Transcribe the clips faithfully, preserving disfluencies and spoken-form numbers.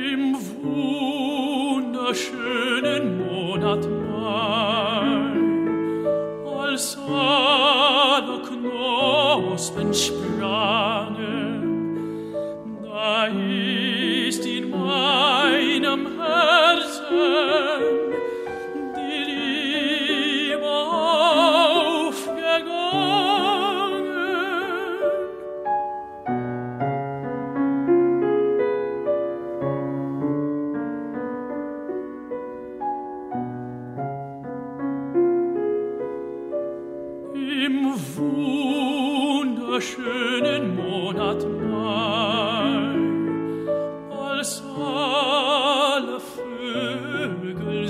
Im wunderschönen Monat Mai, als alle Knospen sprangen, da ist in meinem Herzen die Liebe aufgegangen. Im wunderschönen Monat Mai, als alle Vögel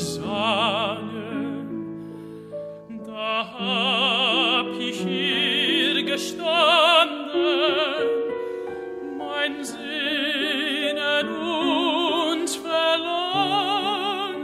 sangen, da hab ich hier gestanden, mein Sehnen und Verlangen.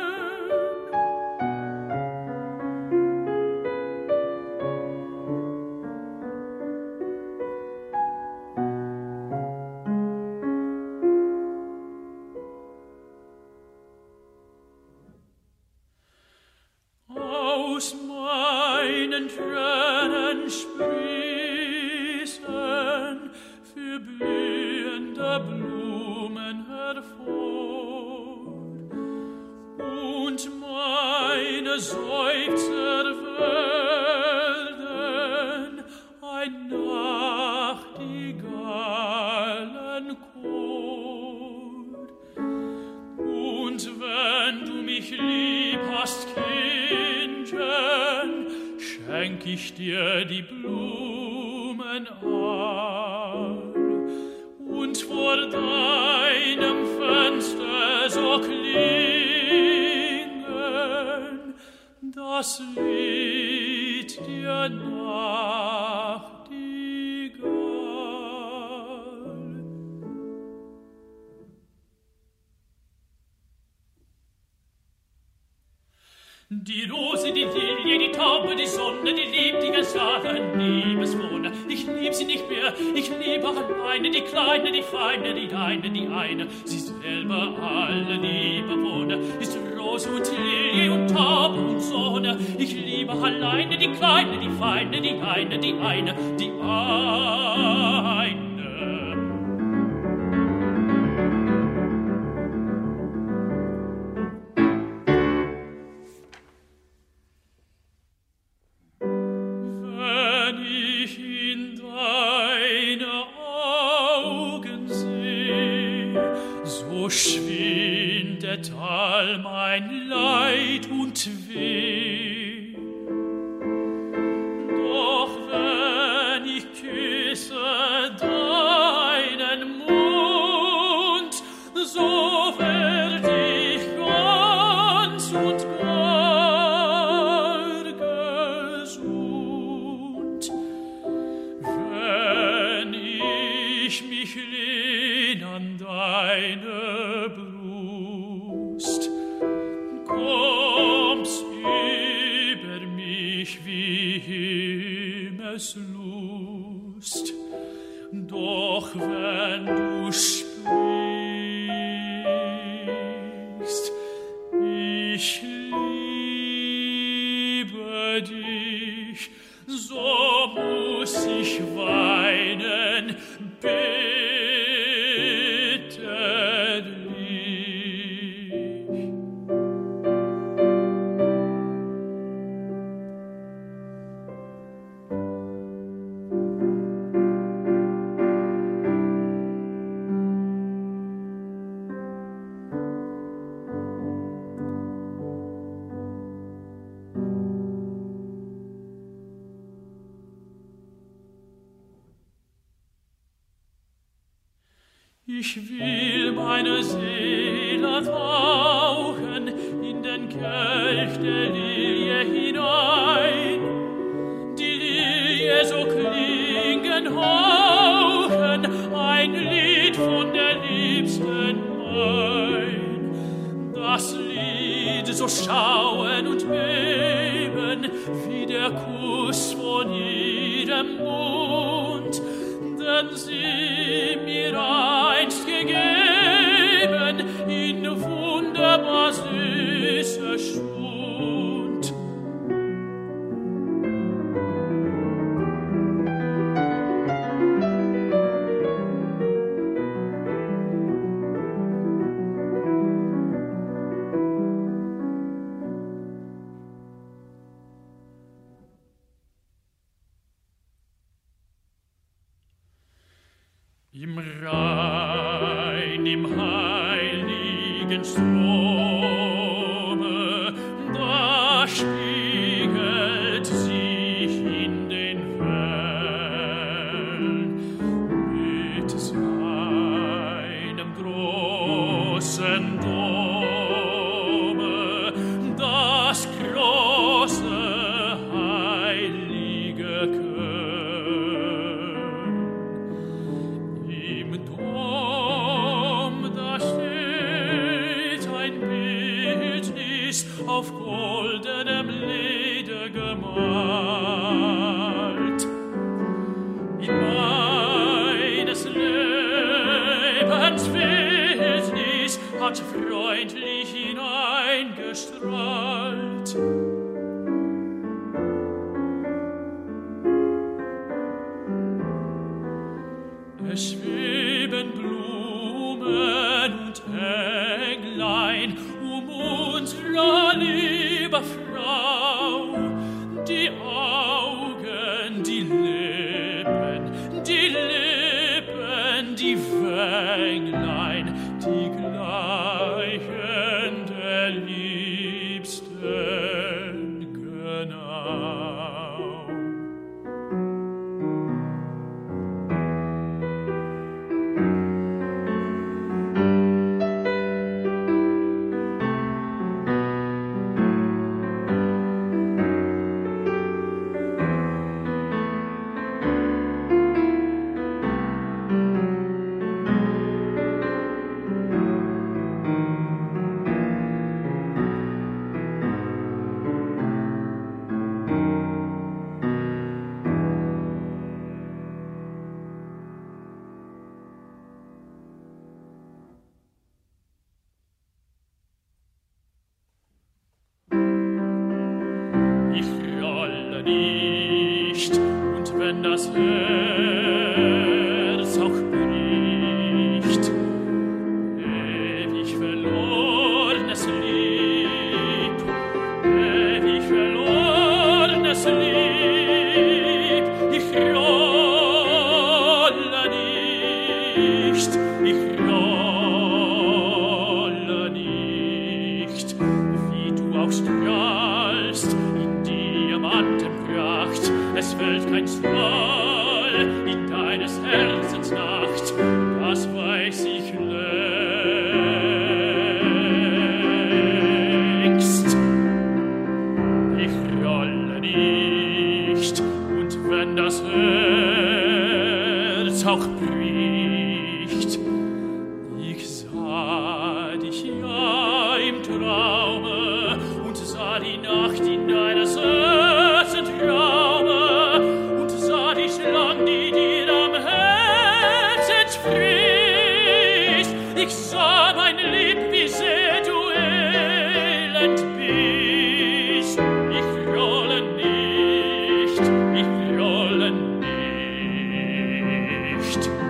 Aus meinen Tränen sprießen für blühende Blumen hervor, und meine Seufzer werden ein Nachtigallenchor. Und wenn du mich lieb hast, schenk ich dir die Blumen all, und vor deinem Fenster so klingen das Lied der Nachtigall. Die Rose, die Lilie, die Taube, die Sonne, die liebt die Gesachen, Liebeswohne. Ich lieb sie nicht mehr, ich liebe alleine, die Kleine, die Feine, die Deine, die eine. Sie selber alle Liebewohne, ist Rose und Lilie und Taube und Sonne. Ich liebe alleine, die Kleine, die Feine, die Deine, die eine, die eine. Schwindet all mein Leid und Weh. Doch wenn ich küsse deinen Mund, so werd ich ganz und gar gesund. Wenn ich mich lehn an deine Brust, kommst über mich wie Himmelslust. Doch wenn du sprichst, ich liebe dich, so muss ich weinen, ich will meine Seele tauchen in den Kelch der Lilie hinein, die Lilie so klingen hauchen, ein Lied von der Liebsten mein. Das Lied so schauen und beben wie der Kuss von ihrem Mund, denn sie mir einst gegeben, dem heiligen Strome, da spiegelt sich in den Wellen mit seinem großen Dome das große heilige Köln. Im Dom da steht ein Bildnis auf goldenem Leder gemalt. In meines Lebens Bildnis hat freundlich hineingestrahlt. Es schweben Blumen und Englein um unsere liebe Frau, die Augen, die Lippen, die Lippen, die Wänglein, die gleichen der Liebsten genau. Das Herz auch bricht, ewig verlorenes Lieb, ewig verlorenes Lieb, ich rolle nicht, ich rolle nicht, wie du auch strahlst in Diamantenpracht, es fällt kein Strahl in deines Herzens Nacht, das weiß ich längst. Ich rolle nicht, und wenn das Herz auch bricht, ich sah dich ja im Traume und sah die Nacht in deines Herzens Traume und sah dich lang, die dir am Herzen spricht. Ich sah, mein Lieb, wie sehr du elend bist. Ich rolle nicht, ich rolle nicht.